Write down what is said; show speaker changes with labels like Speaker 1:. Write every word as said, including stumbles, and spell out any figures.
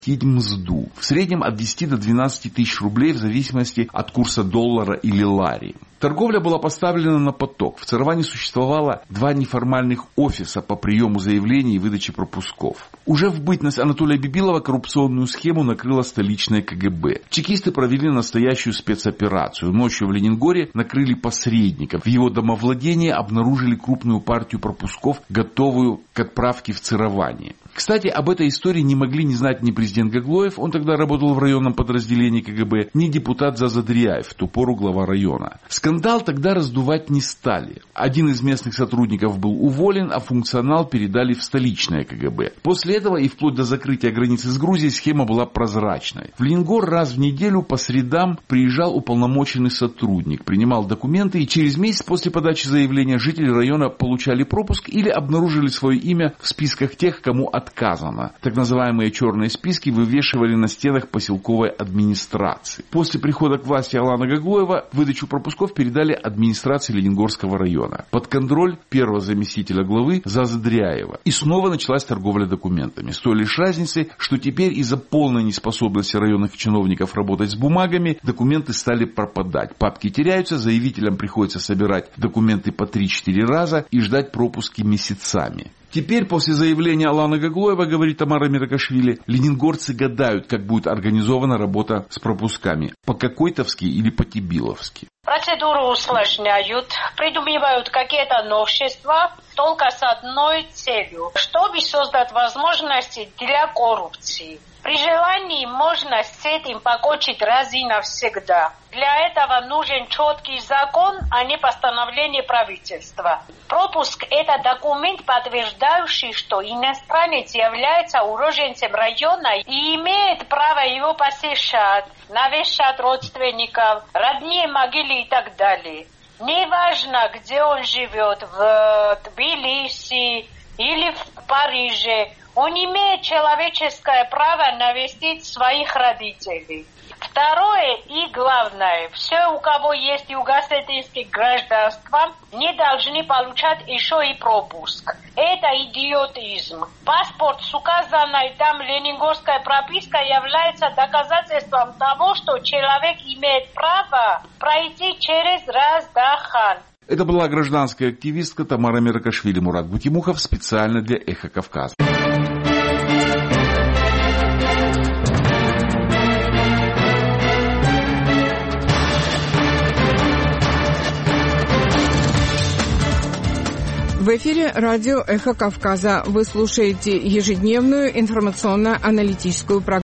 Speaker 1: мзду. В среднем от десяти до двенадцати тысяч рублей в зависимости от курса доллара или лари. Торговля была поставлена на поток. В Цараване существовало два неформальных офиса по приему заявлений и выдаче пропусков. Уже в бытность Анатолия Бибилова коррупционную схему накрыло столичное ка гэ бэ. Чекисты провели настоящую спецоперацию. Ночью в Ленингоре накрыли посредников. В его домовладении обнаружили крупную партию пропусков, готовую к отправке в Цараване. Кстати, об этой истории не могли не знать ни президент Гаглоев, он тогда работал в районном подразделении ка гэ бэ, ни депутат Зазадряев, в ту пору глава района. Скандал тогда раздувать не стали. Один из местных сотрудников был уволен, а функционал передали в столичное ка гэ бэ. После этого и вплоть до закрытия границы с Грузией схема была прозрачной. В Ленингор раз в неделю по средам приезжал уполномоченный сотрудник, принимал документы, и через месяц после подачи заявления жители района получали пропуск или обнаружили свое имя в списках тех, кому отказано. Так называемые черные списки вывешивали на стенах поселковой администрации. После прихода к власти Алана Гаглоева выдачу пропусков передали администрации Ленингорского района под контроль первого заместителя главы Зазадряева. И снова началась торговля документами. С той лишь разницей, что теперь из-за полной неспособности районных чиновников работать с бумагами, документы стали пропадать. Папки теряются, заявителям приходится собирать документы по три-четыре раза и ждать пропуски месяцами. Теперь, после заявления Алана Гаглоева, говорит Тамара Меркашвили, ленингорцы гадают, как будет организована работа с пропусками. По-кокойтовски или по-тибиловски.
Speaker 2: Процедуру усложняют, придумывают какие-то новшества, только с одной целью, чтобы создать возможности для коррупции. При желании можно с этим покончить раз и навсегда. Для этого нужен четкий закон, а не постановление правительства. Пропуск – это документ, подтверждающий, что иностранец является уроженцем района и имеет право его посещать, навещать родственников, родные могилы и так далее. Неважно, где он живет, в Тбилиси или в Париже, он имеет человеческое право навестить своих родителей. Второе и главное, все, у кого есть югославское гражданство, не должны получать еще и пропуск. Это идиотизм. Паспорт с указанной там ленингорской пропиской является доказательством того, что человек имеет право пройти через Раздахан.
Speaker 1: Это была гражданская активистка Тамара Меркашвили. Мурат Бутимухов специально для «Эхо Кавказа».
Speaker 3: В эфире радио «Эхо Кавказа». Вы слушаете ежедневную информационно-аналитическую программу.